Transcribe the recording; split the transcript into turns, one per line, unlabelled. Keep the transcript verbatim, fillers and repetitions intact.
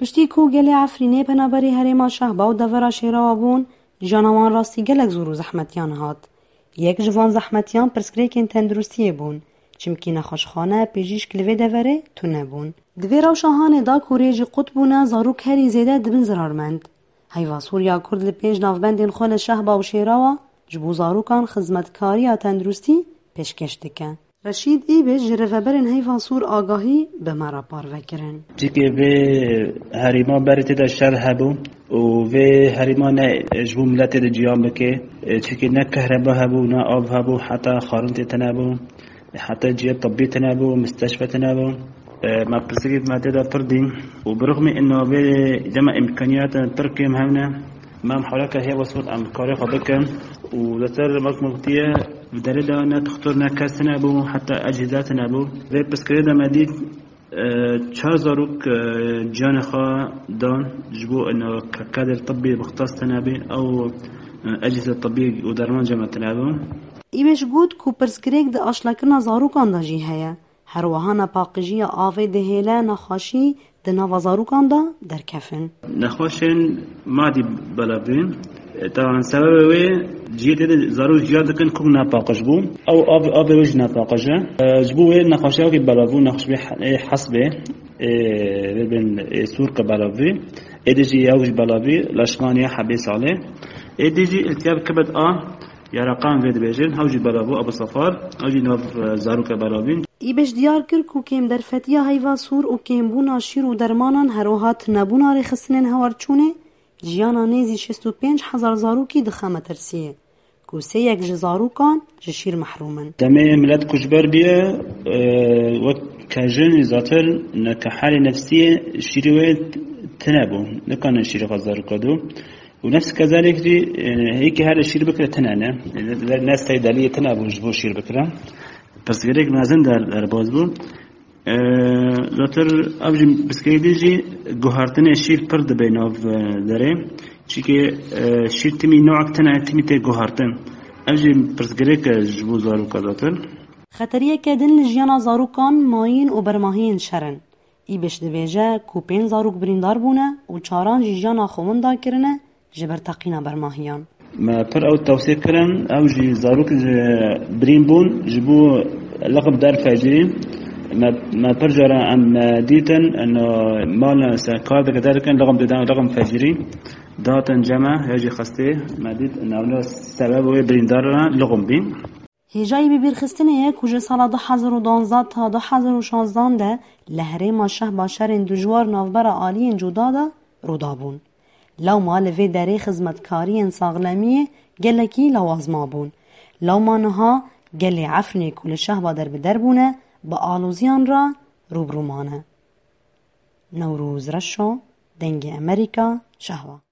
پشتی کو گل عفرینه پنابری هرما شهبا و دورا شیرا بون جانوان راستی گلک زور و زحمتیان هات. یک جوان زحمتیان پرسکریکین تندرستیه بون. چمکی نخوشخانه پیجیش کلوه دوره تو نبون. دوی روشاهانه دا کوریج قطبونه زاروک هری زیده دبن زرارمند. هیوا سوریا کرد لپیج نافبندین خول شهبا و شیراوا جبو زاروکان خدمتکاری تندرستی پیشکش دکن. رشید ایبش جرفبرن هیوا سور آگاهی به مرا پار وکرن.
چیکه به هریما برت دا شر هبو و به هریما نه جبو ملت دا جیان بکه چیکه نه کهربا هبو نه آب هبو حتی خارنت تنبو حتی جیب طبی تنبو مستشفى تنبو ما برسكت ما تدا فردي وبرغم انه بجمع امكانيات تركم هنا ما محاولك هي وصفت ام كاري خبكم ولتر مقمقتيه بدرجه ان تختارنا كاسنا بو حتى اجهزاتنا بو في بسكريدا مديد چهار زاروك جان خا دان جبو انه كادر طبي مختص تنابي او اجهزه طبيه ودرمان جمع تنابو
ایبش گود کو پرسکریک د اشلاکنا زاروکان دا جی هيا هر وهانا باقجی آوه دهیله نخاشی د نوازاروکان دا در کفن.
نخواشن مادی بلابین طبعا سبب وی جیت زارو زیاد کن کم نپاقش بو او آب آب وجه نپاقشه جبو وی نخوشه که بلابو نخوش به حسبه بین سور که بلابی ایدیجی یوج بلابی لشمانی حبی ساله ایدیجی التیاب کبد آ یا رقم وید بیجن هوجی بلابو ابو صفار هوجی ناف زارو که بلابین
ایبش دیار کر کو کم در فتیا هیوا سور و کم بونا شیر و درمانان هروهات نبونا رخصنن هوارچونه جیانا نیزی شست و پنج هزار زاروکی دخمه ترسیه کو سه یک جزاروکان جشیر محرومن
دمه ملت کجبر بیه و کجن زاتر نکحال نفسیه شیروه تنبو نکان شیر غزاروکا دو ونفس كذلك دي هيك هذا الشيء بكره تنانا الناس تايداليه تنابو جبو شير بكره بس غيرك نازن دار بازبو زاتر ابجي بسكيديجي جوهرتن الشيء برد بيناف داره چيكي شيء تمي نوع تنا تمي تي جوهرتن ابجي بس غيرك جبو زارو كذاتر
خطريه كدن لجيانا زاروكان ماين و برماهين شرن ايبش دبيجا كوبين زاروك بريندار بونه و چاران جيانا خوون دا كرنه جبر تقينا برماهيان
ما پر او توصيه كرن او جي زاروك برين بون جبو لقب دار فاجرين ما ما پر جرا ام ديتن انه مال سكار كذلك رقم ددان رقم فاجرين داتن جمع هجي خسته ما ديت انه سبب و برين دار لقم بين
هجای ببیر خستنه یک کجا سال دو هزار و دانزده تا دو هزار و شانزده ده لهره ما شه باشرین دجوار نوبر عالی جدا ده رودابون لو ما لوی دری خدمتکاری ساغلمیه گلکی لوازما بون لو ما نها گلی عفنی کل شه با در بدر بونه با آلوزیان را روبرومانه نوروز رشو دنگ امریکا شهوه